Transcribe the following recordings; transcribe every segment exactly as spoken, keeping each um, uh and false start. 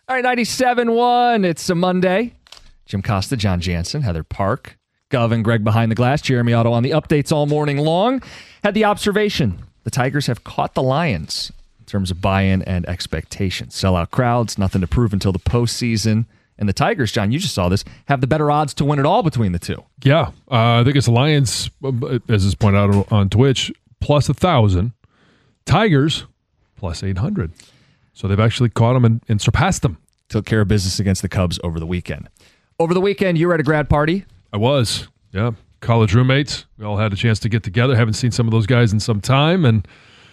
All right, ninety-seven one. It's a Monday. Jim Costa, John Jansen, Heather Park, Gov and Greg behind the glass. Jeremy Otto on the updates all morning long. Had the observation. The Tigers have caught the Lions in terms of buy-in and expectations. Sellout crowds, nothing to prove until the postseason. And the Tigers, John, you just saw this, have the better odds to win it all between the two. Yeah, uh, I think it's the Lions, as is pointed out on Twitch, plus one thousand. Tigers, plus eight hundred. So they've actually caught them and, and surpassed them. Took care of business against the Cubs over the weekend. Over the weekend, you were at a grad party. I was, yeah. College roommates. We all had a chance to get together. Haven't seen some of those guys in some time. And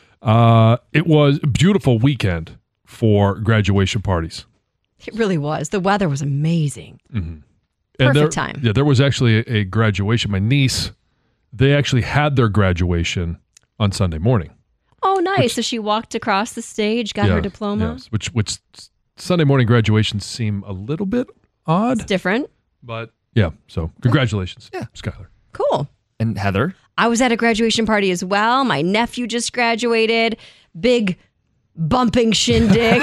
uh, it was a beautiful weekend for graduation parties. It really was. The weather was amazing. Mm-hmm. Perfect and there, time. Yeah, there was actually a, a graduation. My niece, they actually had their graduation on Sunday morning. Oh, nice. Which, so she walked across the stage, got yeah, her diploma. Yes, which, which Sunday morning graduations seem a little bit odd. It's different. But yeah, so congratulations, yeah. Skylar. Cool. And Heather? I was at a graduation party as well. My nephew just graduated. Big bumping shindig.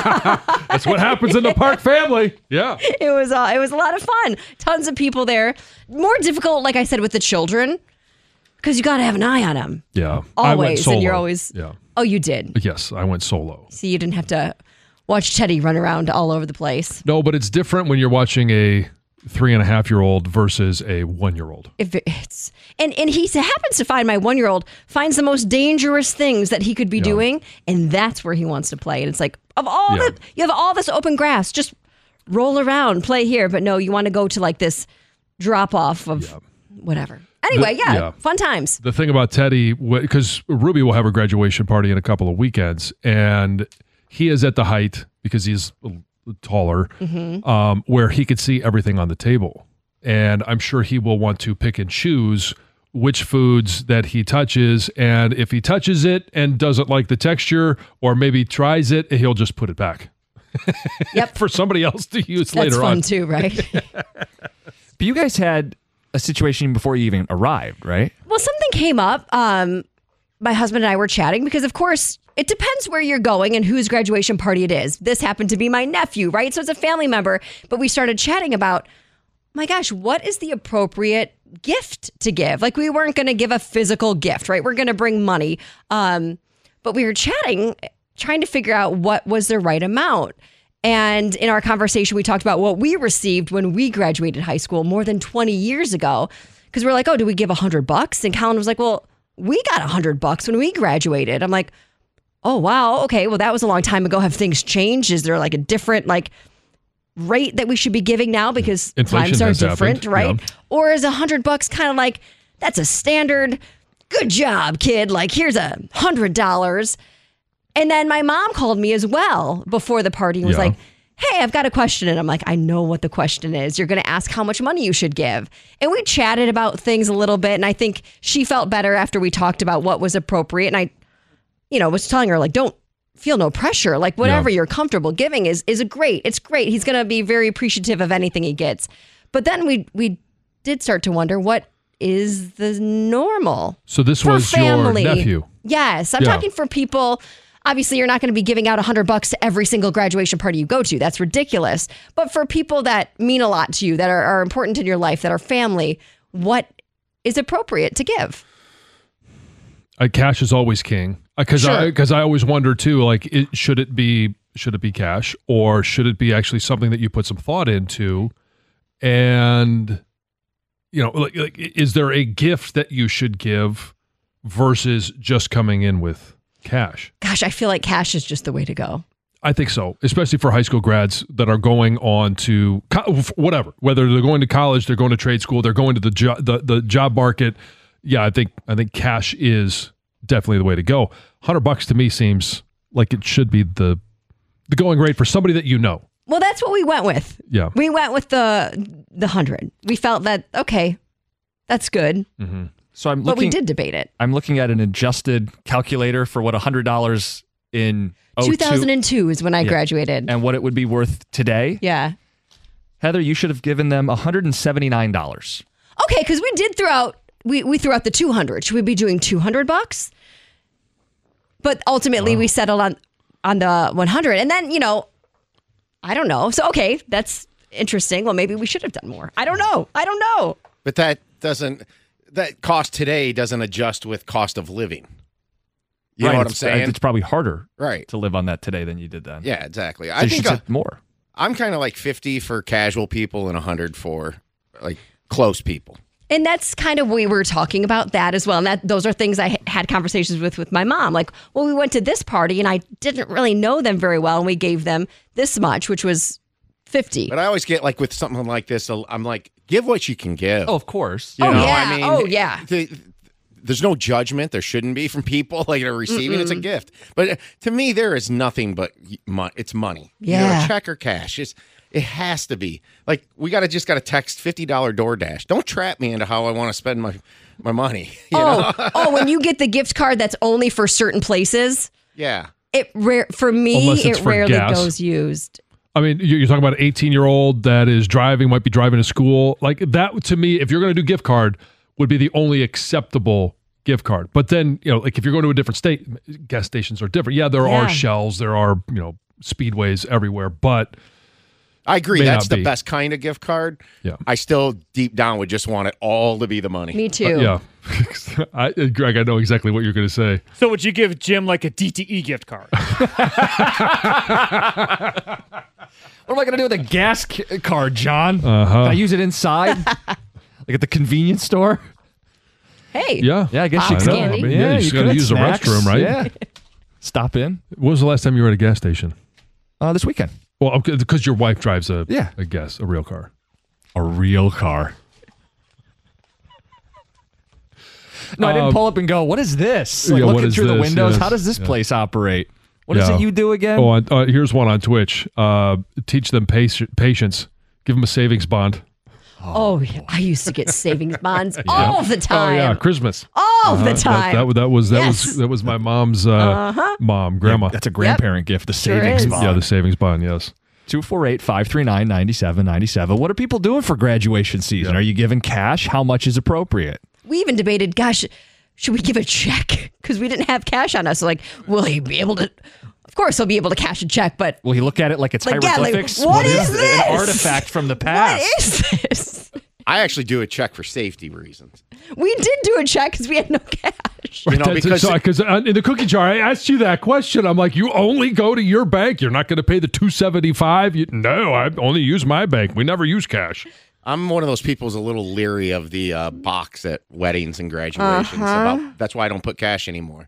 That's what happens in the Park family. Yeah. It was uh, it was a lot of fun. Tons of people there. More difficult, like I said, with the children, because you got to have an eye on them. Yeah. Always. I went solo. And you're always. Yeah. Oh, you did? Yes, I went solo. So you didn't have to watch Teddy run around all over the place. No, but it's different when you're watching a three and a half year old versus a one year old. If it's and and he happens to find my one year old finds the most dangerous things that he could be Yeah. doing, and that's where he wants to play. And it's like, of all Yeah. the you have all this open grass, just roll around, play here. But no, you want to go to like this drop off of Yeah. whatever. Anyway, The- yeah, yeah. fun times. The thing about Teddy, because Ruby will have her graduation party in a couple of weekends, and he is at the height because he's taller, Mm-hmm. um, where he could see everything on the table. And I'm sure he will want to pick and choose which foods that he touches. And if he touches it and doesn't like the texture, or maybe tries it, he'll just put it back. Yep. For somebody else to use That's later fun on. too, right? But you guys had a situation before you even arrived, right? Well, something came up. Um, my husband and I were chatting because, of course, it depends where you're going and whose graduation party it is. This happened to be my nephew, right? So it's a family member. But we started chatting about, my gosh, what is the appropriate gift to give? Like, we weren't going to give a physical gift, right? We're going to bring money. Um, but we were chatting, trying to figure out what was the right amount. And in our conversation, we talked about what we received when we graduated high school more than twenty years ago. Because we're like, oh, do we give a hundred bucks? And Colin was like, well, we got a hundred bucks when we graduated. I'm like, oh, wow. Okay. Well, that was a long time ago. Have things changed? Is there like a different like rate that we should be giving now because Inflation times are has different, happened, right? yeah. Or is a hundred bucks kind of like, that's a standard, good job, kid. Like, here's a hundred dollars. And then my mom called me as well before the party and was Yeah. like, hey, I've got a question. And I'm like, I know what the question is. You're going to ask how much money you should give. And we chatted about things a little bit. And I think she felt better after we talked about what was appropriate. And I, you know, was telling her, like, don't feel no pressure. Like, whatever Yeah. you're comfortable giving is is a great. It's great. He's going to be very appreciative of anything he gets. But then we we did start to wonder, what is the normal? So this For was family. your nephew. Yes. I'm Yeah. talking for people. Obviously, you're not going to be giving out a hundred bucks to every single graduation party you go to. That's ridiculous. But for people that mean a lot to you, that are, are important in your life, that are family, what is appropriate to give? Uh, cash is always king. Because Sure. I because I always wonder too, like, it, should it be should it be cash, or should it be actually something that you put some thought into? And you know, like, like is there a gift that you should give versus just coming in with cash? Gosh, I feel like cash is just the way to go. I think so, especially for high school grads that are going on to co- whatever, whether they're going to college, they're going to trade school, they're going to the job the, the job market. Yeah, I think I think cash is definitely the way to go. Hundred bucks to me seems like it should be the the going rate for somebody that you know. Well, that's what we went with. Yeah, We went with the the hundred. We felt that, okay, that's good. mm-hmm. So I'm But looking. we did debate it. I'm looking at an adjusted calculator for what one hundred dollars in oh two two thousand two is when I Yeah. graduated. and what it would be worth today. Yeah. Heather, you should have given them one hundred seventy-nine dollars. Okay, because we did throw out we we threw out the two hundred. Should we be doing two hundred bucks? But ultimately, we settled on on the one hundred. And then, you know, I don't know. So, okay, that's interesting. Well, maybe we should have done more. I don't know. I don't know. But that doesn't, that cost today doesn't adjust with cost of living. You right, know what I'm it's, saying? It's probably harder Right. to live on that today than you did then. Yeah, exactly. So I you think should uh, say more. I'm kind of like fifty for casual people and one hundred for like close people. And that's kind of we were talking about that as well. And that those are things I had conversations with with my mom. Like, well, we went to this party and I didn't really know them very well, and we gave them this much, which was fifty. But I always get like with something like this, I'm like, give what you can give. Oh, of course. You Oh, know, yeah. I mean, Oh, yeah. the- there's no judgment. There shouldn't be from people like they're receiving. Mm-mm. It's a gift. But to me, there is nothing but mo- it's money. Yeah. Either a check or cash. It's, it has to be. Like, we gotta just got to text fifty dollars DoorDash. Don't trap me into how I want to spend my, my money. You oh, know? oh, when you get the gift card that's only for certain places, Yeah. it rare for me, Unless it's it for rarely gas. goes used. I mean, you- you're talking about an eighteen-year-old that is driving, might be driving to school. Like that, to me, if you're going to do gift card, would be the only acceptable gift card. But then, you know, like if you're going to a different state, gas stations are different. Yeah, there Yeah. are Shells, there are, you know, Speedways everywhere, but I agree. May That's not the be. best kind of gift card. Yeah. I still deep down would just want it all to be the money. Me too. yeah. I, Greg, I know exactly what you're going to say. So would you give Jim like a D T E gift card? What am I going to do with a gas c- card, John? Uh-huh. Can I use it inside? Like at the convenience store? Hey. Yeah. Yeah, I guess you Box could. candy. I mean, yeah, you just got to could. use the Snacks, restroom, right? Yeah. Stop in When was the last time you were at a gas station? uh, this weekend. Well, because your wife drives a, Yeah. a gas, a real car. A real car. No, I didn't Um, pull up and go, what is this? Like yeah, what looking is through the this? windows. Yes. How does this Yeah. place operate? What is Yeah. it you do again? Oh, on, uh, here's one on Twitch. Uh, teach them paci- patience. Give them a savings bond. Oh, yeah. I used to get savings bonds all the time. Oh yeah, Christmas. All the Uh, time. That, that, that was that Yes. was that was my mom's uh, Uh-huh. mom, grandma. That's a grandparent gift, the Sure savings is. bond. Yeah, the savings bond. Yes. two four eight, five three nine, nine seven nine seven. What are people doing for graduation season? Yeah. Are you giving cash? How much is appropriate? We even debated, gosh, should we give a check? Because we didn't have cash on us. So like, will he be able to? Of course, he'll be able to cash a check, but Will he look at it like it's Like, yeah, like, hieroglyphics? what is An this? artifact from the what past. is this? I actually do a check for safety reasons. We did do a check because we had no cash. You know, That's- because so, 'cause, uh, in the cookie jar, I asked you that question. I'm like, you only go to your bank. You're not going to pay the two seventy-five. You, no, I only use my bank. We never use cash. I'm one of those people who's a little leery of the uh, box at weddings and graduations. About, that's why I don't put cash anymore.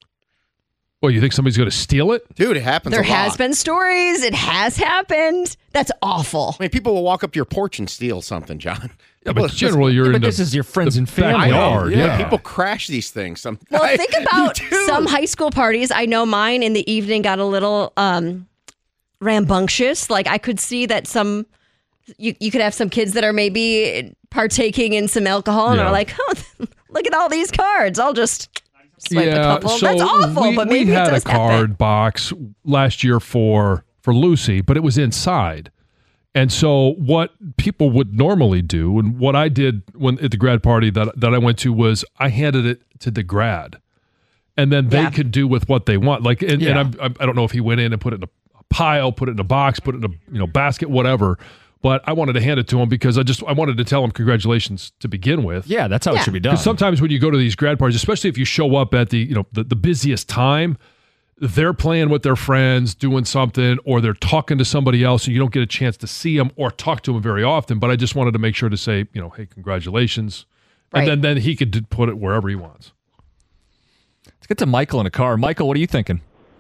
Well, you think somebody's going to steal it? Dude, it happens There a lot. has been stories. It has happened. That's awful. I mean, people will walk up to your porch and steal something, John. Yeah, People- but generally you're Yeah, in but the, this is your friends the and family. I know. backyard. Yeah, Yeah. people crash these things. Some, Well, think about You do. some high school parties. I know mine in the evening got a little um, rambunctious. Like I could see that some, you, you could have some kids that are maybe partaking in some alcohol and Yeah. are like, oh, look at all these cards. I'll just swipe a yeah, couple. so That's awful, we, but we maybe had it does a card happen. box last year for for Lucy, but it was inside. And so what people would normally do, and what I did when at the grad party that that I went to was I handed it to the grad, and then they Yeah. could do with what they want. Like, and, Yeah. and I'm, I don't know if he went in and put it in a pile, put it in a box, put it in a you know basket, whatever. But I wanted to hand it to him because I just I wanted to tell him congratulations to begin with. Yeah, that's how Yeah. it should be done. Because sometimes when you go to these grad parties, especially if you show up at the you know the, the busiest time, they're playing with their friends, doing something, or they're talking to somebody else, and you don't get a chance to see them or talk to them very often. But I just wanted to make sure to say, you know, hey, congratulations, Right. and then then he could d- put it wherever he wants. Let's get to Michael in a car. Michael, what are you thinking?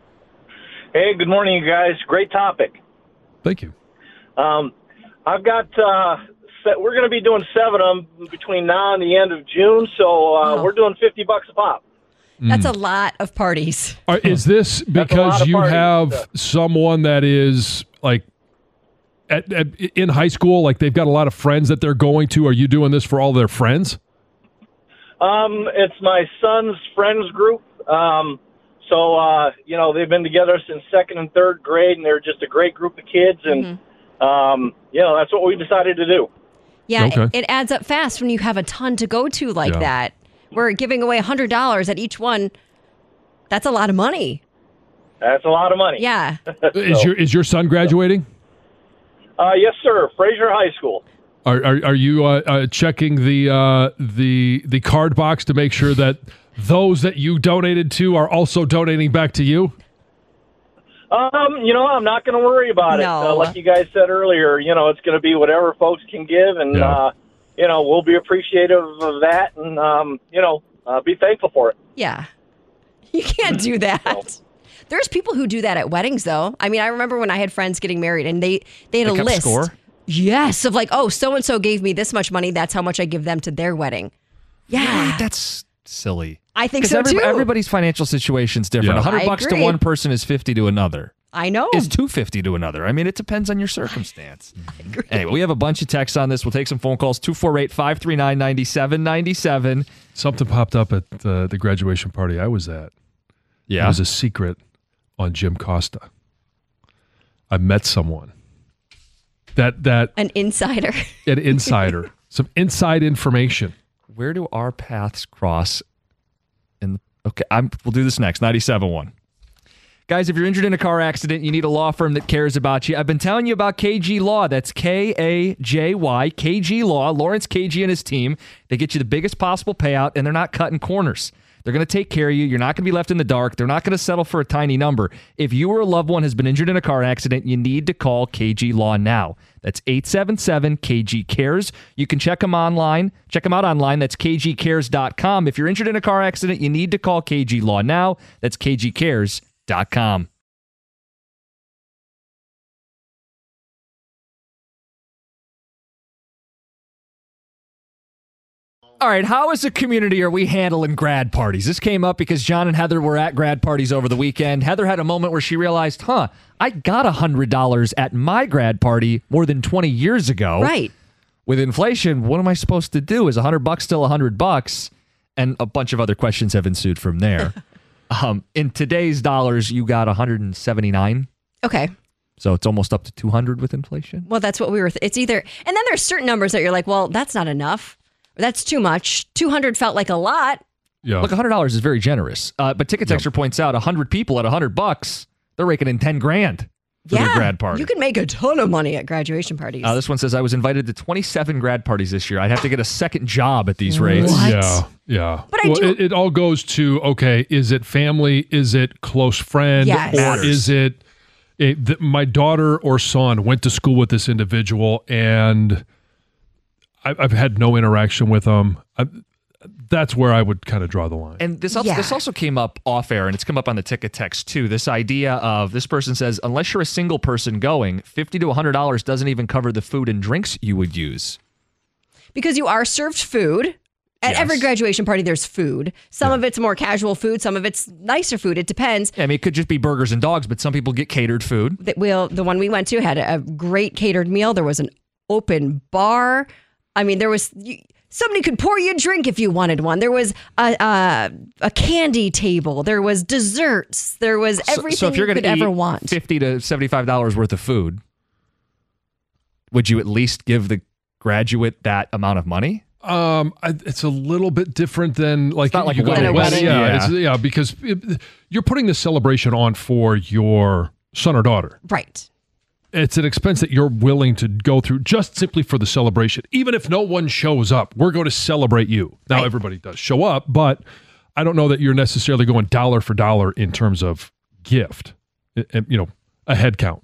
Hey, good morning, you guys. Great topic. Thank you. Um, I've got, uh, se- we're going to be doing seven of them between now and the end of June, so uh, Wow. we're doing fifty bucks a pop. That's a lot of parties. Are, is this a lot because of you parties. have someone that is like at, at, in high school, like they've got a lot of friends that they're going to? Are you doing this for all their friends? Um, it's my son's friends group. Um, so, uh, you know, they've been together since second and third grade, and they're just a great group of kids. And, um, you know, that's what we decided to do. Yeah, Okay. it, it adds up fast when you have a ton to go to like Yeah. that. We're giving away one hundred dollars at each one. That's a lot of money. That's a lot of money. Yeah. Is your is your son graduating? Uh, yes, sir. Fraser High School. Are are, are you uh, uh, checking the uh, the the card box to make sure that those that you donated to are also donating back to you? Um, you know, I'm not going to worry about it. No. Uh, like you guys said earlier, you know, it's going to be whatever folks can give, and Yeah. uh, you know, we'll be appreciative of that, and um, you know, uh, be thankful for it. Yeah. You can't do that. There's people who do that at weddings, though. I mean, I remember when I had friends getting married, and they, they had They a kept list. score? Yes, of like, oh, so-and-so gave me this much money. That's how much I give them to their wedding. Yeah. That's silly. I think 'Cause so, every- too. Everybody's financial situation's different. Yeah. one hundred I bucks to agree. one person is fifty to another. I know. Is two fifty to another. I mean, it depends on your circumstance. Anyway, we have a bunch of texts on this. We'll take some phone calls. two four eight, five three nine, nine seven nine seven. Something popped up at the, the graduation party I was at. Yeah. It was a secret on Jim Costa. I met someone that that An insider. an insider, some inside information. Where do our paths cross? In okay, I'm, we'll do this next. ninety-seven point one. Guys, if you're injured in a car accident, you need a law firm that cares about you. I've been telling you about K G Law. That's K A J Y, K G Law. Lawrence K G and his team. They get you the biggest possible payout, and they're not cutting corners. They're going to take care of you. You're not going to be left in the dark. They're not going to settle for a tiny number. If you or a loved one has been injured in a car accident, you need to call K G Law now. That's eight seven seven K G cares. You can check them online. Check them out online. That's K G cares dot com. If you're injured in a car accident, you need to call K G Law now. That's K G cares dot com. All right, how as a community are we handling grad parties? This came up because John and Heather were at grad parties over the weekend. Heather had a moment where she realized, huh, I got one hundred dollars at my grad party more than twenty years ago. Right. With inflation, what am I supposed to do? Is one hundred bucks still one hundred bucks? And a bunch of other questions have ensued from there. um, in today's dollars, you got one hundred seventy-nine. Okay. So it's almost up to two hundred with inflation. Well, that's what we were. Th- it's either, and then there's certain numbers that you're like, well, that's not enough. Or that's too much. two hundred felt like a lot. Yeah. Look, one hundred dollars is very generous. Uh, but Ticket Texter points out one hundred people at one hundred bucks, they're raking in ten grand for yeah. their grad party. You can make a ton of money at graduation parties. Uh, this one says, I was invited to twenty-seven grad parties this year. I'd have to get a second job at these rates. What? Yeah, yeah. But I well, do- it, it all goes to, okay, is it family? Is it close friend? Yes. Or Matters. is it, it th- my daughter or son went to school with this individual and I, I've had no interaction with them. I, that's where I would kind of draw the line. And this also, Yeah. this also came up off air, and it's come up on the Ticket Text too. This idea of this person says, unless you're a single person going, fifty to one hundred dollars doesn't even cover the food and drinks you would use. because you are served food. At Yes. every graduation party, there's food. Some of it's more casual food. Some of it's nicer food. It depends. I mean, it could just be burgers and dogs, but some people get catered food. That we'll, the one we went to had a great catered meal. There was an open bar. I mean, there was you, somebody could pour you a drink if you wanted one. There was a a, a candy table. There was desserts. There was So- everything so if you're you going could to ever eat want. fifty to seventy-five dollars worth of food, would you at least give the graduate that amount of money? Um, I, it's a little bit different than like, not like you a go to wedding. wedding. Yeah. Yeah, it's, yeah, because it, you're putting the celebration on for your son or daughter. Right. It's an expense that you're willing to go through just simply for the celebration. Even if no one shows up, we're going to celebrate you. Now, Right. everybody does show up, but I don't know that you're necessarily going dollar for dollar in terms of gift, and, and, you know, a head count.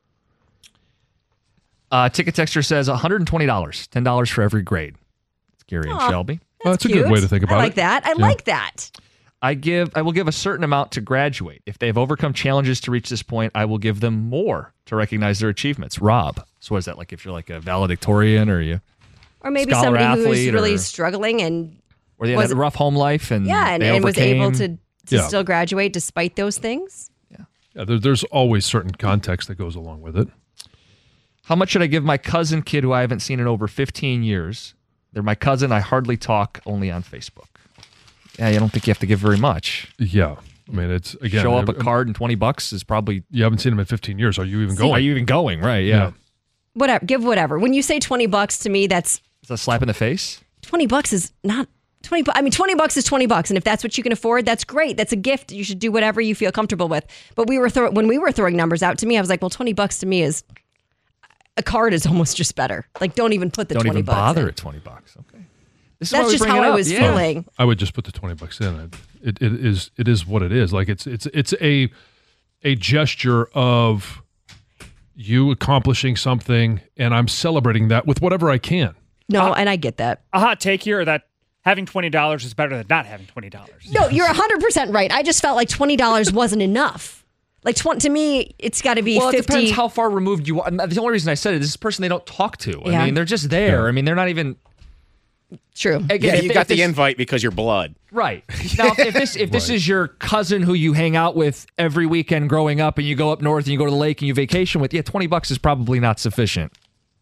Uh, Ticket Texter says one hundred twenty dollars, ten dollars for every grade. It's Gary and Aw. Shelby. Well, that's a Cute. good way to think about I like it. that. I Yeah. like that. I give I will give a certain amount to graduate. If they've overcome challenges to reach this point, I will give them more to recognize their achievements. Rob. So what is that like if you're like a valedictorian or you Or maybe Scholar somebody who's athlete really or- struggling and or they Was- had a rough home life and yeah, and, they and was able overcame- to, to Yeah. still graduate despite those things. Yeah, there, there's always certain context that goes along with it. How much should I give my cousin kid who I haven't seen in over fifteen years? They're my cousin. I hardly talk, only on Facebook. Yeah, I don't think you have to give very much. Yeah. I mean, it's, again, Show up a I- card and twenty bucks is probably. you haven't seen him in fifteen years. Are you even going? Are you even going? Right. Yeah. Yeah. Whatever, give whatever. When you say twenty bucks to me, that's Is that a slap in the face? twenty bucks is not twenty. bu- I mean, twenty bucks is twenty bucks, and if that's what you can afford, that's great. That's a gift. You should do whatever you feel comfortable with. But we were throw- when we were throwing numbers out to me, I was like, well, twenty bucks to me is. a card is almost just better. Like, don't even put the Don't twenty even bucks bother in. at twenty bucks. Okay. This is why That's we just bring how it I up. was Yeah. feeling. I would just put the twenty bucks in. It, it is it is what it is. Like it's it's it's a a gesture of you accomplishing something, and I'm celebrating that with whatever I can. No, and I get that. A hot take here that having twenty dollars is better than not having twenty dollars. No, you're one hundred percent right. I just felt like twenty dollars wasn't enough. Like, twenty to me, it's got to be Well, it fifty. depends how far removed you are. The only reason I said it is this is a person they don't talk to. I Yeah. mean, they're just there. I mean, they're not even. True. Again, Yeah, if- you if got the this- invite because you're blood. Right. Now, if, if this if this Right. is your cousin who you hang out with every weekend growing up, and you go up north and you go to the lake and you vacation with, yeah, twenty bucks is probably not sufficient.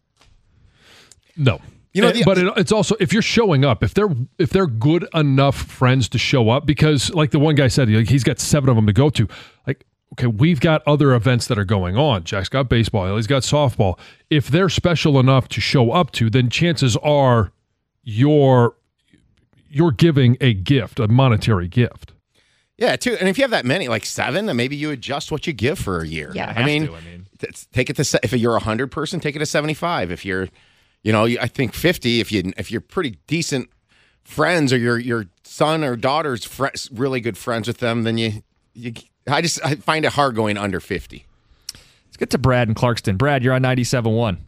No. You know, Eh, the- but it, it's also if you're showing up, if they're if they're good enough friends to show up, because like the one guy said, like, he's got seven of them to go to. Like, okay, we've got other events that are going on. Jack's got baseball, he's got softball. If they're special enough to show up to, then chances are you're you're giving a gift, a monetary gift. Yeah, too. And if you have that many, like seven, then maybe you adjust what you give for a year. Yeah. I mean, to, I mean. t- take it to se- if you're a hundred person, take it to seventy-five. If you're, you know, I think fifty. If you if you're pretty decent friends, or your your son or daughter's fr- really good friends with them, then you you. I just I find it hard going under fifty. Let's get to Brad in Clarkston. Brad, you're on ninety-seven point one.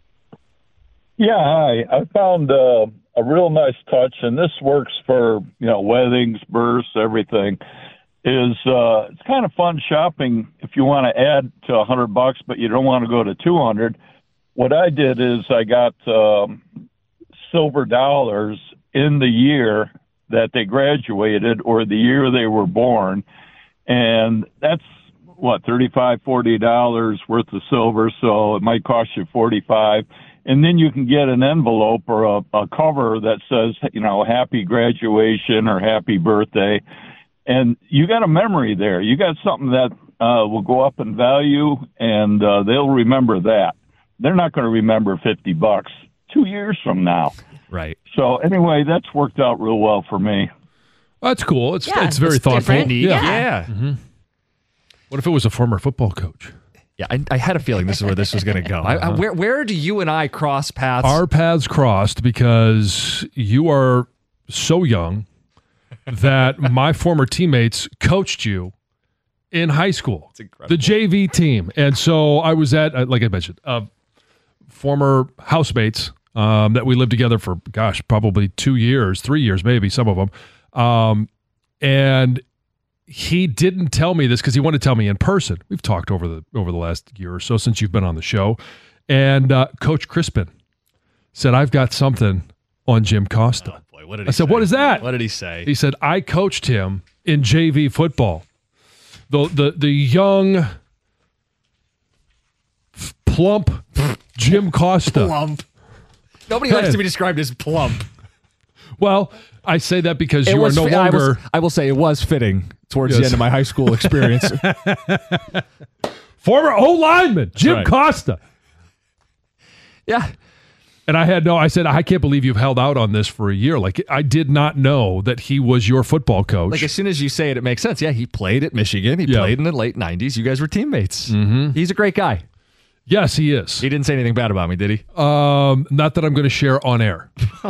Yeah, hi. I found uh, a real nice touch, and this works for, you know, weddings, births, everything. Is uh, it's kind of fun shopping if you want to add to a hundred bucks, but you don't want to go to two hundred. What I did is I got um, silver dollars in the year that they graduated or the year they were born, and that's what thirty-five, forty dollars worth of silver. So it might cost you forty-five. And then you can get an envelope or a, a cover that says, you know, happy graduation or happy birthday. And you got a memory there. You got something that uh, will go up in value, and uh, they'll remember that. They're not going to remember fifty bucks two years from now. Right. So anyway, that's worked out real well for me. That's cool. It's Yeah, it's very it's thoughtful. different. Yeah. Yeah. Yeah. What if it was a former football coach? Yeah, I, I had a feeling this is where this was going to go. I, I, where where do you and I cross paths? Our paths crossed because you are so young that my former teammates coached you in high school, the J V team. And so I was at, uh, like I mentioned, uh, former housemates um, that we lived together for, gosh, probably two years, three years, maybe some of them. Um, and he didn't tell me this because he wanted to tell me in person. We've talked over the over the last year or so since you've been on the show. And uh, Coach Crispin said, I've got something on Jim Costa. Oh, boy, what did he I said, say? what is that? What did he say? He said, I coached him in J V football. The the the young, f- plump Jim Costa. Plump. Nobody likes to be described as plump. Well, I say that because It you are was no fi- I will- longer I will say it was fitting towards the Yes. end of my high school experience. former O lineman Jim right. Costa. Yeah. And I had no, I said, I can't believe you've held out on this for a year. Like, I did not know that he was your football coach. Like, as soon as you say it, it makes sense. Yeah, he played at Michigan. He Yeah. played in the late nineties. You guys were teammates. Mm-hmm. He's a great guy. Yes, he is. He didn't say anything bad about me, did he? Um, not that I'm going to share on air.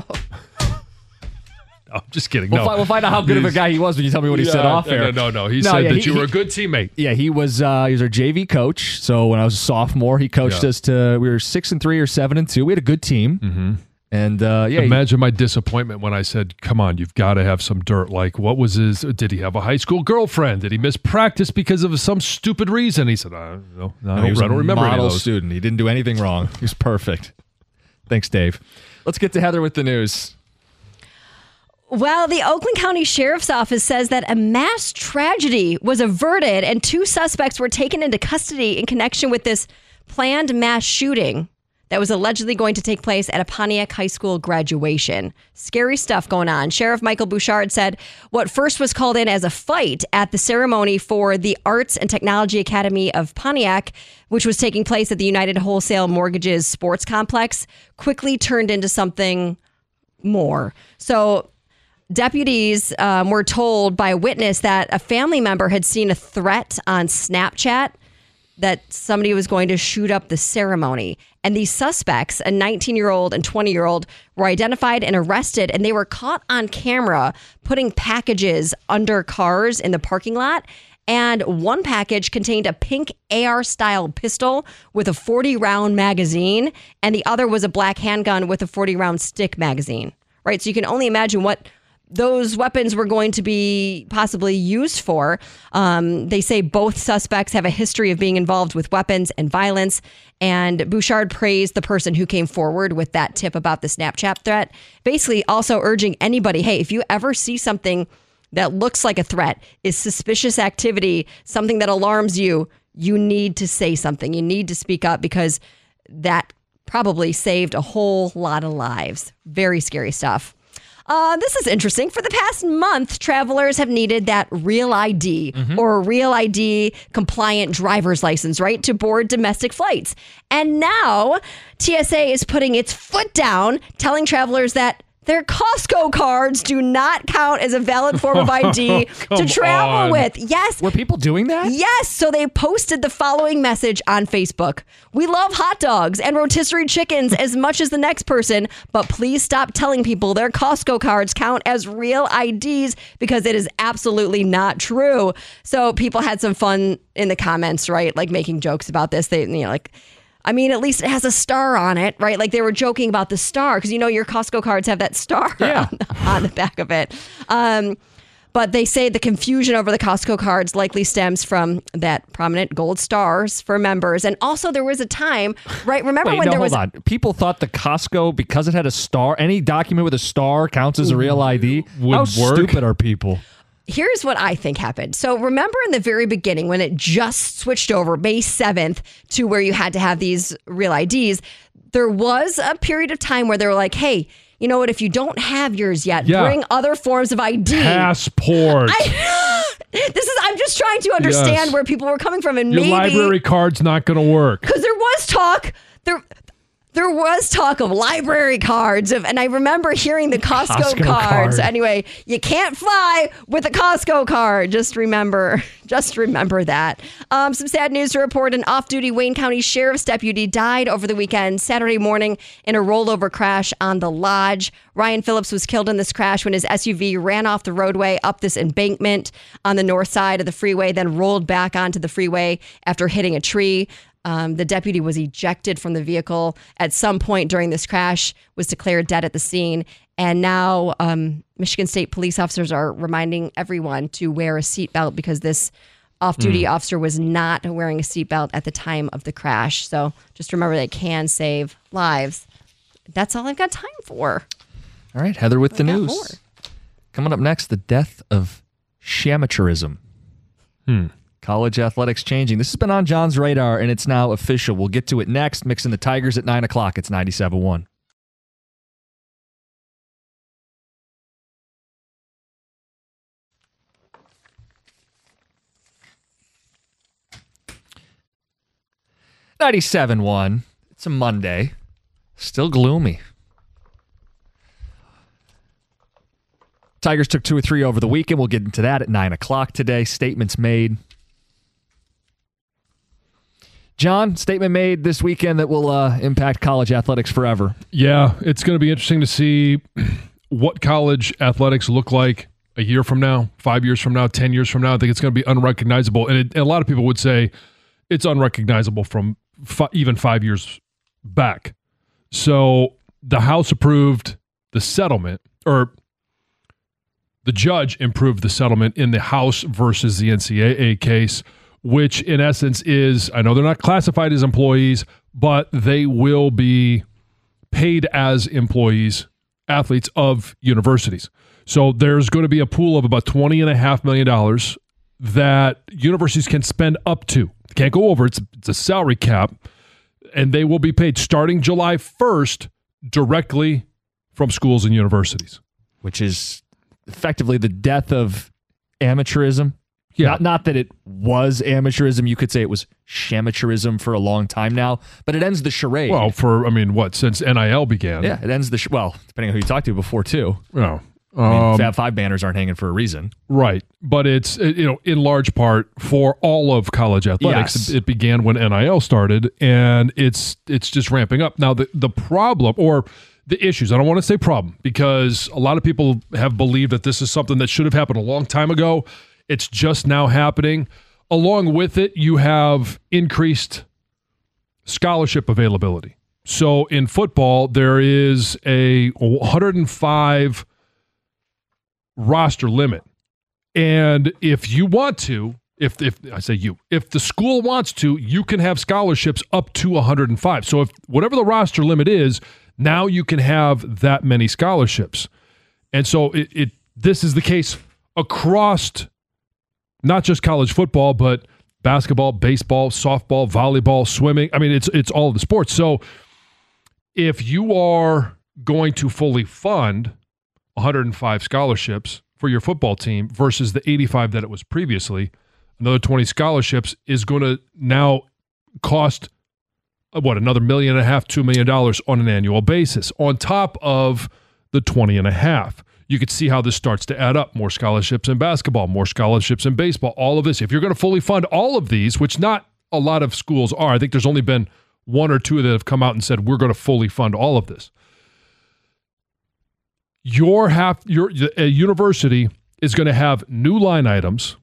I'm just kidding. We'll, no. fi- we'll find out how good of a He's- guy he was when you tell me what he said Yeah, off no, air. No, no, no. He No, said yeah, that he- you were a he- good teammate. Yeah, he was uh, he was our J V coach. So when I was a sophomore, he coached Yeah. us to we were six and three or seven and two. We had a good team. Mm-hmm. And uh, yeah, he- Imagine my disappointment when I said, come on, you've got to have some dirt. Like, what was his, did he have a high school girlfriend? Did he miss practice because of some stupid reason? He said, I don't know. No, he was I don't a remember any of model those. student. He didn't do anything wrong. He was perfect. Thanks, Dave. Let's get to Heather with the news. Well, the Oakland County Sheriff's Office says that a mass tragedy was averted and two suspects were taken into custody in connection with this planned mass shooting that was allegedly going to take place at a Pontiac High School graduation. Scary stuff going on. Sheriff Michael Bouchard said what first was called in as a fight at the ceremony for the Arts and Technology Academy of Pontiac, which was taking place at the United Wholesale Mortgages Sports Complex, quickly turned into something more. So deputies um, were told by a witness that a family member had seen a threat on Snapchat that somebody was going to shoot up the ceremony. And these suspects, a nineteen-year-old and twenty-year-old, were identified and arrested, and they were caught on camera putting packages under cars in the parking lot. And one package contained a pink A R-style pistol with a forty-round magazine, and the other was a black handgun with a forty-round stick magazine. Right? So you can only imagine what those weapons were going to be possibly used for. Um, they say both suspects have a history of being involved with weapons and violence. And Bouchard praised the person who came forward with that tip about the Snapchat threat, basically also urging anybody, hey, if you ever see something that looks like a threat, is suspicious activity, something that alarms you, you need to say something. You need to speak up, because that probably saved a whole lot of lives. Very scary stuff. Uh, this is interesting. For the past month, travelers have needed that Real I D mm-hmm. or Real I D compliant driver's license, right, to board domestic flights. And now T S A is putting its foot down, telling travelers that their Costco cards do not count as a valid form of I D to travel on. with. Yes. Were people doing that? Yes. So they posted the following message on Facebook. We love hot dogs and rotisserie chickens as much as the next person, but please stop telling people their Costco cards count as real I Ds, because it is absolutely not true. So people had some fun in the comments, right? Like making jokes about this. They, you know, like, I mean, at least it has a star on it, right? Like they were joking about the star, because you know your Costco cards have that star yeah. on, the, on the back of it. Um, but they say the confusion over the Costco cards likely stems from that prominent gold stars for members. And also there was a time, right? Remember Wait, when no, there hold was... on. People thought the Costco, because it had a star, any document with a star counts as a real I D? Would How work. stupid are people? Here's what I think happened. So remember in the very beginning when it just switched over May seventh to where you had to have these real I Ds, there was a period of time where they were like, hey, you know what? If you don't have yours yet, Yeah. bring other forms of I D. Passport. I, this is, I'm just trying to understand Yes. where people were coming from. And Your maybe, library card's not going to work. because there was talk, there there was talk of library cards, of, and I remember hearing the Costco, Costco cards. card. Anyway, you can't fly with a Costco card. Just remember, just remember that. Um, some sad news to report. An off-duty Wayne County Sheriff's deputy died over the weekend, Saturday morning, in a rollover crash on the Lodge. Ryan Phillips was killed in this crash when his S U V ran off the roadway up this embankment on the north side of the freeway, then rolled back onto the freeway after hitting a tree. Um, the deputy was ejected from the vehicle at some point during this crash, was declared dead at the scene. And now um, Michigan State police officers are reminding everyone to wear a seatbelt, because this off-duty mm. officer was not wearing a seatbelt at the time of the crash. So just remember, they can save lives. That's all I've got time for. All right, Heather with the I've got news. more. Coming up next, the death of shamateurism. Hmm. College athletics changing. This has been on John's radar, and it's now official. We'll get to it next. Mixing the Tigers at nine o'clock. It's ninety-seven point one. ninety-seven point one. It's a Monday. Still gloomy. Tigers took two or three over the weekend. We'll get into that at nine o'clock today. Statements made. John, statement made this weekend that will uh, impact college athletics forever. Yeah, it's going to be interesting to see what college athletics look like a year from now, five years from now, ten years from now. I think it's going to be unrecognizable. And, it, and a lot of people would say it's unrecognizable from fi- even five years back. So the House approved the settlement, or the judge improved the settlement in the House versus the N C double A case, which in essence is, I know they're not classified as employees, but they will be paid as employees, athletes of universities. So there's going to be a pool of about twenty point five million dollars that universities can spend up to. They can't go over. It's, it's a salary cap, and they will be paid starting July first directly from schools and universities. Which is effectively the death of amateurism. Yeah. Not, not that it was amateurism. You could say it was shamateurism for a long time now, but it ends the charade. Well, for, I mean, what, since N I L began? Yeah, it ends the, sh- well, depending on who you talk to before, too. No. I mean, Um, Fab Five banners aren't hanging for a reason. Right. But it's, uh, you know, in large part for all of college athletics. Yes. It, it began when N I L started, and it's it's just ramping up. Now, the, the problem or the issues, I don't want to say problem, because a lot of people have believed that this is something that should have happened a long time ago. It's just now happening. Along with it, you have increased scholarship availability. So in football, there is a one hundred five roster limit. And if you want to, if if I say you, if the school wants to, you can have scholarships up to one hundred five. So if whatever the roster limit is, now you can have that many scholarships. And so it, it this is the case across not just college football, but basketball, baseball, softball, volleyball, swimming. I mean, it's it's all of the sports. So if you are going to fully fund one hundred five scholarships for your football team versus the eighty-five that it was previously, another twenty scholarships is going to now cost, what, another million and a half, two million dollars on an annual basis on top of the twenty and a half. You could see how this starts to add up. More scholarships in basketball, more scholarships in baseball, all of this. If you're going to fully fund all of these, which not a lot of schools are, I think there's only been one or two that have come out and said, we're going to fully fund all of this. Your half, your a university is going to have new line items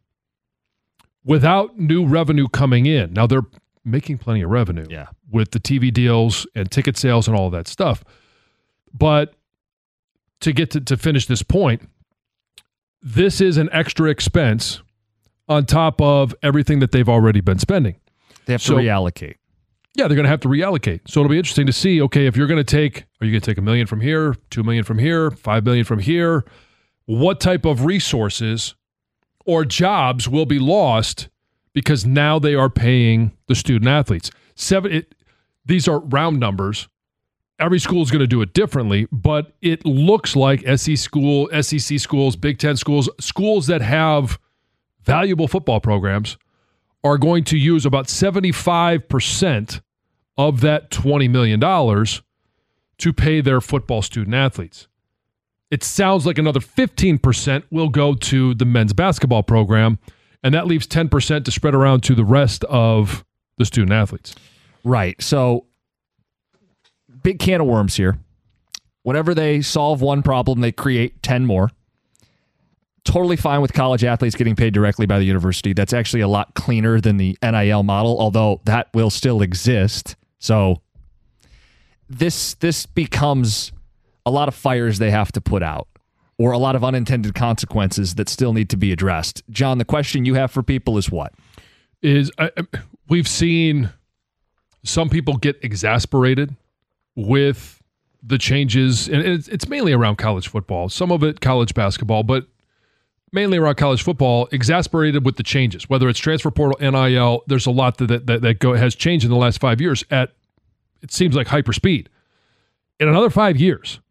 without new revenue coming in. Now, they're making plenty of revenue Yeah. with the T V deals and ticket sales and all of that stuff. But to get to, to finish this point, this is an extra expense on top of everything that they've already been spending. They have So- to reallocate. Yeah, they're going to have to reallocate. So it'll be interesting to see, okay, if you're going to take, are you going to take a million from here, two million from here, five million from here? What type of resources or jobs will be lost because now they are paying the student athletes? Seven. It, these are round numbers. Every school is going to do it differently, but it looks like S E C school, S E C schools, Big Ten schools, schools that have valuable football programs are going to use about seventy-five percent of that twenty million dollars to pay their football student athletes. It sounds like another fifteen percent will go to the men's basketball program, and that leaves ten percent to spread around to the rest of the student athletes. Right. So, big can of worms here. Whenever they solve one problem, they create ten more. Totally fine with college athletes getting paid directly by the university. That's actually a lot cleaner than the N I L model, although that will still exist. So this this becomes a lot of fires they have to put out, or a lot of unintended consequences that still need to be addressed. John, the question you have for people is what? Is I, we've seen some people get exasperated with the changes, and it's, it's mainly around college football. Some of it college basketball, but mainly around college football, exasperated with the changes, whether it's transfer portal, N I L. There's a lot that that, that go, has changed in the last five years at, it seems like, hyper speed. In another five years,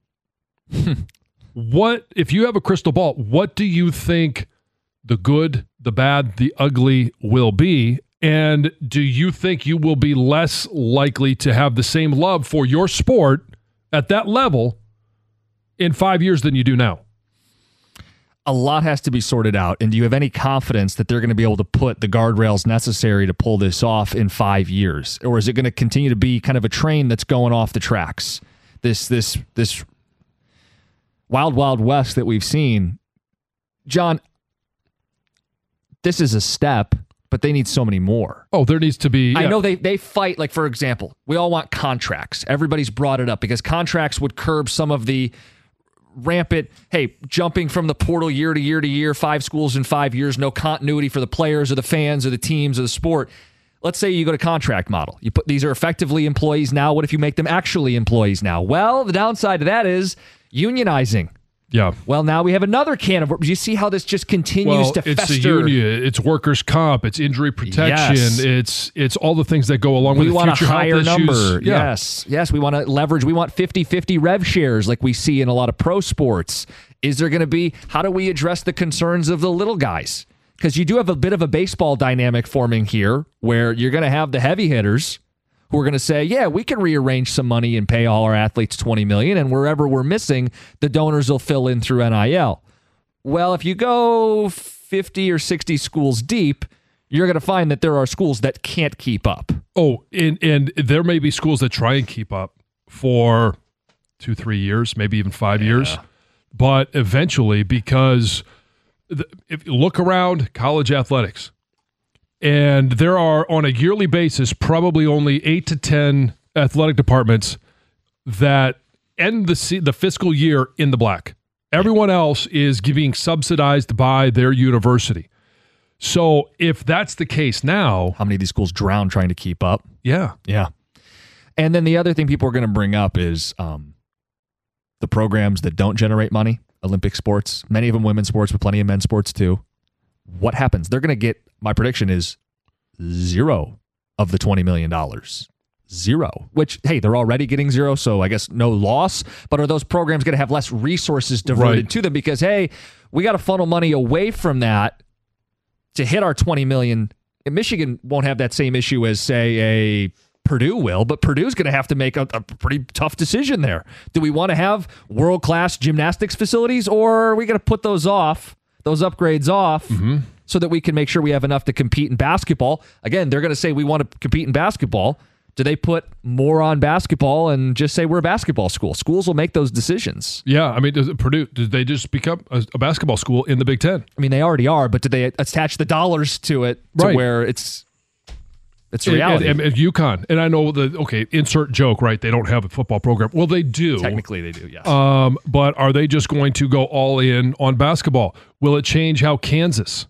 what, if you have a crystal ball, what do you think the good, the bad, the ugly will be? And do you think you will be less likely to have the same love for your sport at that level in five years than you do now? A lot has to be sorted out. And do you have any confidence that they're going to be able to put the guardrails necessary to pull this off in five years? Or is it going to continue to be kind of a train that's going off the tracks? This this this wild, wild west that we've seen. John, this is a step, but they need so many more. Oh, there needs to be... Yeah. I know they they fight, like, for example, we all want contracts. Everybody's brought it up because contracts would curb some of the rampant, hey, jumping from the portal year to year to year, five schools in five years, no continuity for the players or the fans or the teams or the sport. Let's say you go to contract model. You put these are effectively employees now. What if you make them actually employees now? Well, the downside to that is unionizing. Yeah. Well, now we have another can of worms. You see how this just continues Well, to it's fester. the union, it's workers' comp, it's injury protection, Yes. it's it's all the things that go along We with want a future higher health number. issues. Yeah. Yes. Yes. We want to leverage. We want fifty-fifty rev shares like we see in a lot of pro sports. Is there going to be, how do we address the concerns of the little guys? Because you do have a bit of a baseball dynamic forming here where you're going to have the heavy hitters who are going to say, yeah, we can rearrange some money and pay all our athletes twenty million dollars, and wherever we're missing, the donors will fill in through N I L. Well, if you go fifty or sixty schools deep, you're going to find that there are schools that can't keep up. Oh, and, and there may be schools that try and keep up for two, three years, maybe even five yeah. years. But eventually, because the, if you look around college athletics, and there are on a yearly basis probably only eight to ten athletic departments that end the the fiscal year in the black. Everyone else is being subsidized by their university. So if that's the case now, how many of these schools drown trying to keep up? Yeah, yeah. And then the other thing people are going to bring up is um, the programs that don't generate money, Olympic sports, many of them women's sports, but plenty of men's sports too. What happens? They're going to get, my prediction is zero of the twenty million dollars. Zero. Which, hey, they're already getting zero, so I guess no loss. But are those programs going to have less resources devoted right. to them? Because, hey, we got to funnel money away from that to hit our twenty million dollars. And Michigan won't have that same issue as, say, a Purdue will, but Purdue's going to have to make a, a pretty tough decision there. Do we want to have world-class gymnastics facilities, or are we going to put those off, those upgrades off, mm-hmm. so that we can make sure we have enough to compete in basketball? Again, they're going to say we want to compete in basketball. Do they put more on basketball and just say we're a basketball school? Schools will make those decisions. Yeah, I mean, does it Purdue, did they just become a, a basketball school in the Big Ten? I mean, they already are, but did they attach the dollars to it to right. where it's it's reality? And, and, and UConn, and I know the, okay, insert joke, right? They don't have a football program. Well, they do. Technically, they do, yes. Um, but are they just going to go all in on basketball? Will it change how Kansas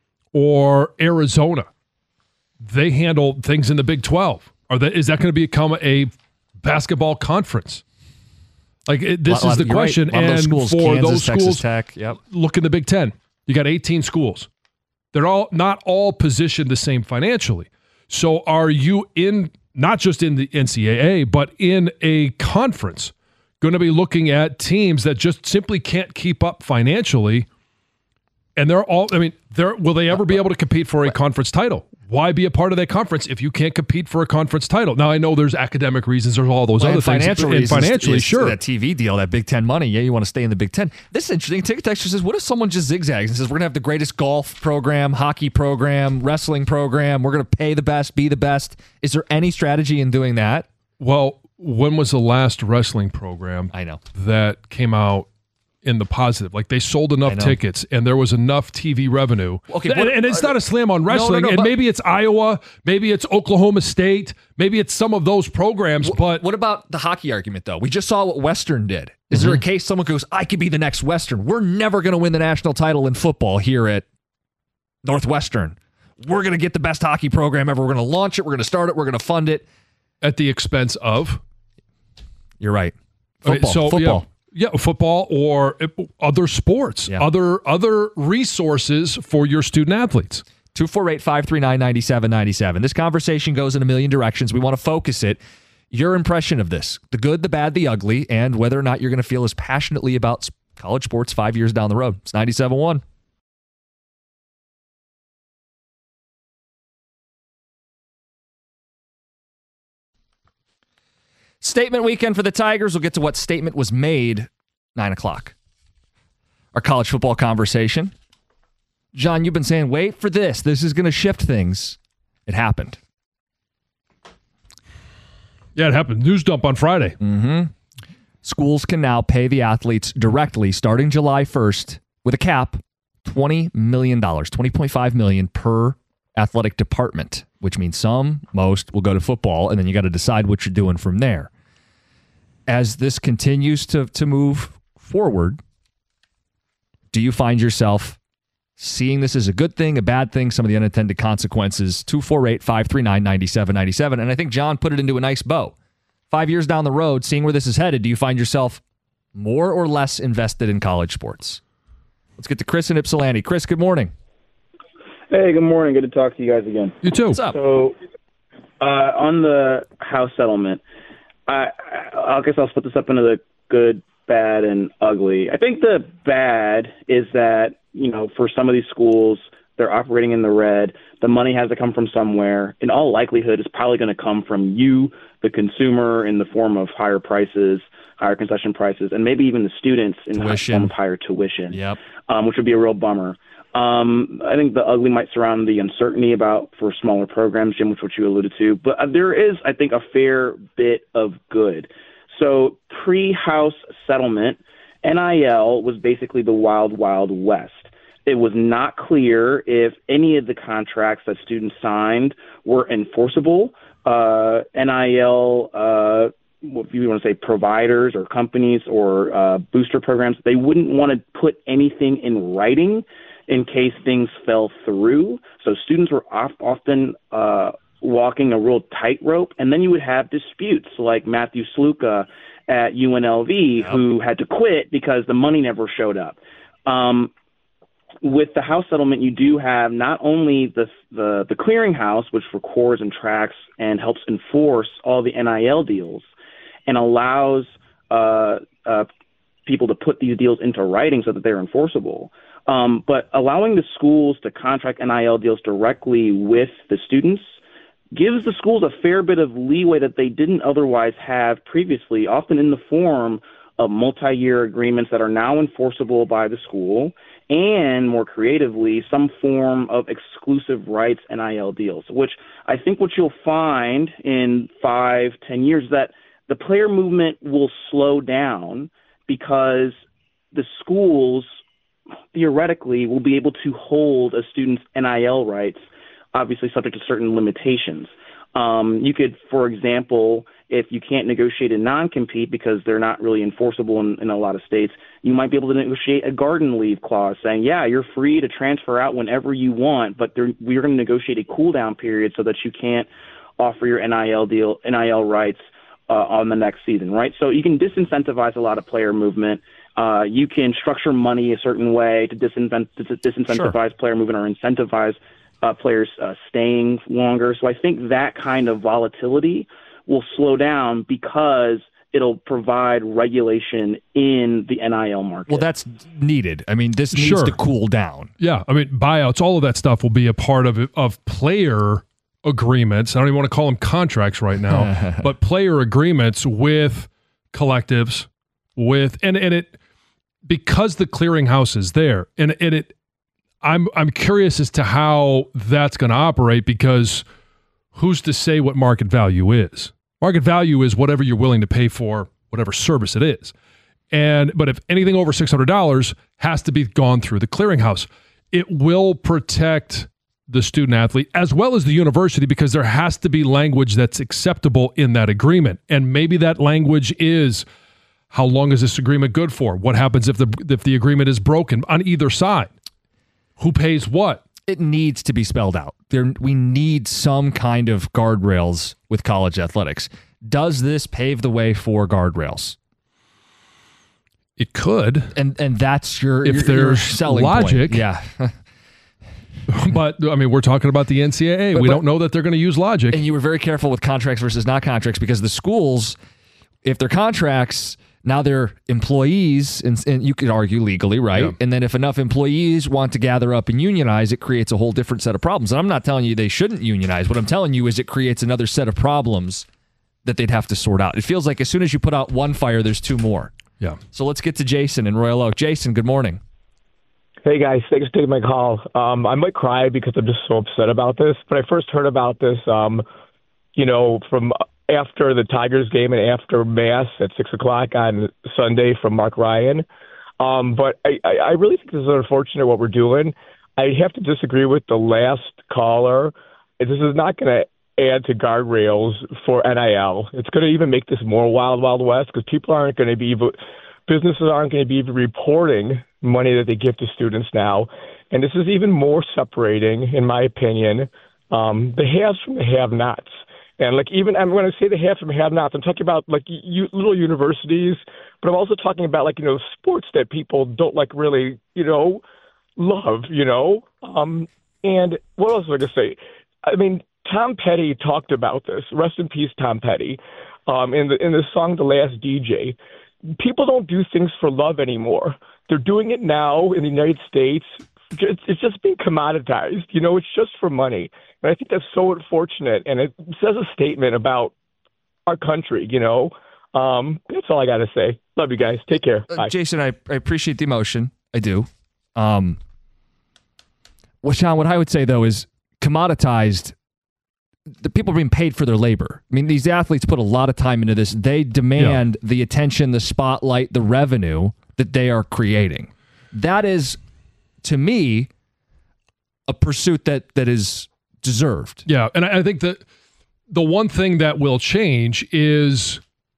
or Arizona, they handle things in the Big twelve? Are that, is that going to become a basketball conference? Like it, this lot, is the question. Right. And those schools, for Kansas, those Texas schools, Tech, yep. look in the Big Ten. You got eighteen schools. They're all not all positioned the same financially. So are you in not just in the N C double A, but in a conference going to be looking at teams that just simply can't keep up financially? And they're all, I mean, they're, will they ever be able to compete for a conference title? Why be a part of that conference if you can't compete for a conference title? Now, I know there's academic reasons, there's all those well, other and things. Financial and reasons financially, is sure. That T V deal, that Big Ten money, yeah, you want to stay in the Big Ten. This is interesting. Ticket Texture says, what if someone just zigzags and says, we're going to have the greatest golf program, hockey program, wrestling program, we're going to pay the best, be the best. Is there any strategy in doing that? Well, when was the last wrestling program I know that came out in the positive? Like they sold enough tickets and there was enough T V revenue. Okay, and, what, and it's uh, not a slam on wrestling. no, no, no, and but, maybe it's Iowa, maybe it's Oklahoma State, maybe it's some of those programs. What, but what about the hockey argument, though? We just saw what Western did. Is mm-hmm. there a case someone goes, I could be the next Western? We're never going to win the national title in football here at Northwestern. We're going to get the best hockey program ever. We're going to launch it. We're going to start it. We're going to fund it. At the expense of? You're right. Football. Okay, so, football. Yeah. Yeah, football or other sports, yeah. other other resources for your student athletes. two four eight, five three nine, nine seven nine seven. This conversation goes in a million directions. We want to focus it. Your impression of this, the good, the bad, the ugly, and whether or not you're going to feel as passionately about college sports five years down the road. It's ninety-seven point one. Statement weekend for the Tigers. We'll get to what statement was made nine o'clock. Our college football conversation. John, you've been saying, wait for this. This is going to shift things. It happened. Yeah, it happened. News dump on Friday. Mm-hmm. Schools can now pay the athletes directly starting July first with a cap, twenty million dollars, twenty point five million dollars per athletic department, which means some, most will go to football, and then you got to decide what you're doing from there. As this continues to, to move forward, do you find yourself seeing this as a good thing, a bad thing, some of the unintended consequences? two four eight, five three nine, nine seven nine seven. And I think John put it into a nice bow. Five years down the road, seeing where this is headed, do you find yourself more or less invested in college sports? Let's get to Chris in Ypsilanti. Chris, good morning. Hey, good morning. Good to talk to you guys again. You too. What's up? So, uh, on the house settlement, I, I guess I'll split this up into the good, bad, and ugly. I think the bad is that, you know, for some of these schools, They're operating in the red. The money has to come from somewhere. In all likelihood, it's probably going to come from you, the consumer, in the form of higher prices, higher concession prices, and maybe even the students in the form of higher tuition, yep. um, which would be a real bummer. Um, I think the ugly might surround the uncertainty about for smaller programs, Jim, which what you alluded to. But uh, there is, I think, a fair bit of good. So pre-House settlement, N I L was basically the wild, wild west. It was not clear if any of the contracts that students signed were enforceable. Uh, N I L, uh, if you want to say providers or companies or uh, booster programs, they wouldn't want to put anything in writing in case things fell through. So students were off, often uh, walking a real tightrope, and then you would have disputes like Matthew Sluka at U N L V, yep. who had to quit because the money never showed up. Um, with the House settlement, you do have not only the, the the clearinghouse, which records and tracks and helps enforce all the N I L deals and allows uh, uh, people to put these deals into writing so that they're enforceable, um, but allowing the schools to contract N I L deals directly with the students gives the schools a fair bit of leeway that they didn't otherwise have previously, often in the form of multi-year agreements that are now enforceable by the school, and more creatively, some form of exclusive rights N I L deals, which I think what you'll find in five, ten years that the player movement will slow down because the schools theoretically will be able to hold a student's N I L rights, obviously subject to certain limitations. Um, you could, for example, if you can't negotiate a non-compete because they're not really enforceable in, in a lot of states, you might be able to negotiate a garden leave clause saying, yeah, you're free to transfer out whenever you want, but there, we're going to negotiate a cool-down period so that you can't offer your N I L deal, N I L rights uh, on the next season, right? So you can disincentivize a lot of player movement. Uh, you can structure money a certain way to, disinvent, to disincentivize sure. player movement or incentivize Uh, players uh, staying longer. So I think that kind of volatility will slow down because it'll provide regulation in the N I L market. Well, that's needed. I mean, this needs sure. to cool down. Yeah, I mean, buyouts, all of that stuff will be a part of of player agreements. I don't even want to call them contracts right now, but player agreements with collectives, with and and it because the clearinghouse is there, and and it. I'm I'm curious as to how that's going to operate, because who's to say what market value is? Market value is whatever you're willing to pay for whatever service it is. And but if anything over six hundred dollars has to be gone through the clearinghouse, it will protect the student athlete as well as the university, because there has to be language that's acceptable in that agreement. And maybe that language is, how long is this agreement good for? What happens if the if the agreement is broken on either side? Who pays what? It needs to be spelled out. There, we need some kind of guardrails with college athletics. Does this pave the way for guardrails? It could. And and that's your, if your, there's your selling logic. point. Yeah. But, I mean, we're talking about the N C double A. But, we but, don't know that they're going to use logic. And you were very careful with contracts versus not contracts, because the schools, if they're contracts, now they're employees, and, and you could argue legally, right? Yeah. And then if enough employees want to gather up and unionize, it creates a whole different set of problems. And I'm not telling you they shouldn't unionize. What I'm telling you is it creates another set of problems that they'd have to sort out. It feels like as soon as you put out one fire, there's two more. Yeah. So let's get to Jason in Royal Oak. Jason, good morning. Hey, guys. Thanks for taking my call. Um, I might cry because I'm just so upset about this. But I first heard about this, um, you know, from after the Tigers game and after Mass at six o'clock on Sunday from Mark Ryan. Um, but I, I really think this is unfortunate what we're doing. I have to disagree with the last caller. This is not going to add to guardrails for N I L. It's going to even make this more wild, wild west, because people aren't going to be, businesses aren't going to be even reporting money that they give to students now. And this is even more separating, in my opinion, um, the haves from the have-nots. And like even I'm going to say the have from have-nots. I'm talking about like you, little universities, but I'm also talking about like you know sports that people don't like really you know love. You know, um, and what else was I going to say? I mean, Tom Petty talked about this. Rest in peace, Tom Petty. Um, in the in the song "The Last D J," people don't do things for love anymore. They're doing it now in the United States it's, it's just being commoditized. You know, it's just for money. And I think that's so unfortunate. And it says a statement about our country, you know. Um, that's all I got to say. Love you guys. Take care. Bye. Uh, Jason, I, I appreciate the emotion. I do. Um, well, Sean, what I would say, though, is commoditized. The people are being paid for their labor. I mean, these athletes put a lot of time into this. They demand yeah. the attention, the spotlight, the revenue that they are creating. That is, to me, a pursuit that that is deserved. Yeah, and I, I think that the one thing that will change is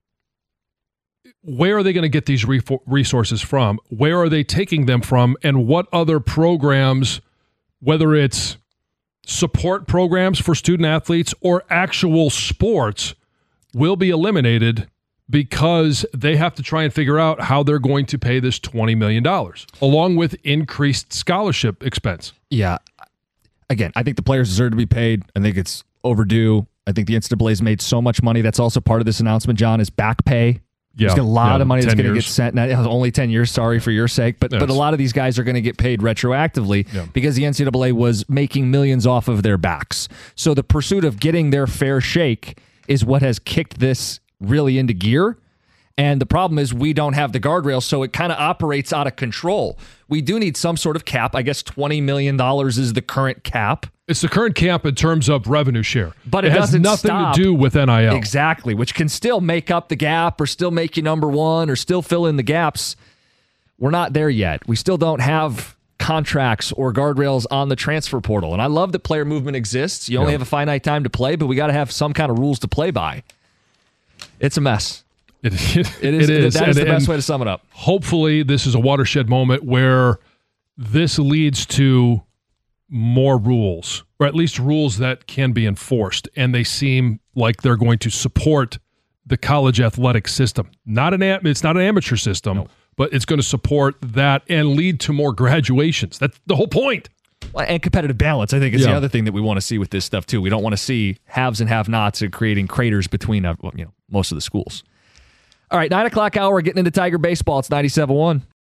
where are they going to get these re- resources from? Where are they taking them from? And what other programs, whether it's support programs for student athletes or actual sports, will be eliminated because they have to try and figure out how they're going to pay this twenty million dollars, along with increased scholarship expense. Yeah. Again, I think the players deserve to be paid. I think it's overdue. I think the N C double A has made so much money. That's also part of this announcement, John, is back pay. Yeah, There's a lot yeah, of money that's going to get years. sent. Now, only ten years, sorry for your sake. But yes. but a lot of these guys are going to get paid retroactively yeah. because the N C double A was making millions off of their backs. So the pursuit of getting their fair shake is what has kicked this really into gear. And the problem is we don't have the guardrails, so it kind of operates out of control. We do need some sort of cap. I guess twenty million dollars is the current cap. It's the current cap in terms of revenue share. But it, it has doesn't nothing stop. to do with N I L. Exactly, which can still make up the gap or still make you number one or still fill in the gaps. We're not there yet. We still don't have contracts or guardrails on the transfer portal. And I love that player movement exists. You only Yeah. have a finite time to play, but we got to have some kind of rules to play by. It's a mess. It, it, It is. it is. That is and, the best and way to sum it up. Hopefully, this is a watershed moment where this leads to more rules, or at least rules that can be enforced, and they seem like they're going to support the college athletic system. Not an am- it's not an amateur system, No. but it's going to support that and lead to more graduations. That's the whole point. Well, and competitive balance, I think, is the Yeah. other thing that we want to see with this stuff too. We don't want to see haves and have-nots and creating craters between uh, well, you know most of the schools. All right, nine o'clock hour, getting into Tiger baseball. It's ninety-seven point one.